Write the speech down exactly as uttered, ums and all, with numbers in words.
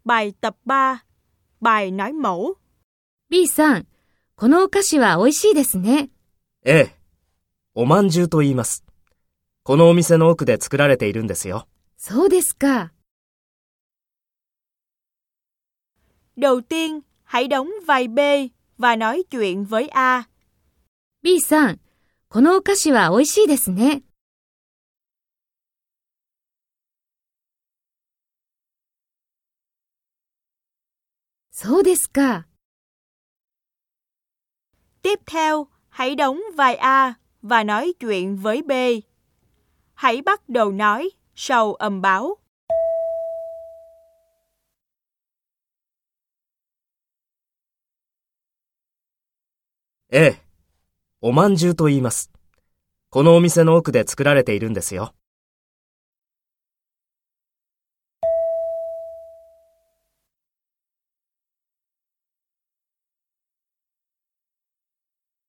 Bài tập ba. Bài nói mẫu. B さん、このお菓子は美味しいですね。 ええ、おまんじゅうと言います。このお店の奥で作られているんですよ。 そうですか。 Đầu tiên, hãy đóng vai B và nói chuyện với A. B さん、このお菓子は美味しいですね。そうですか。 Tiếp theo, hãy đóng vai A và nói chuyện với B. Hãy bắt đầu nói sau âm báo. ええ、おまんじゅうと言います。このお店の奥で作られているんですよ。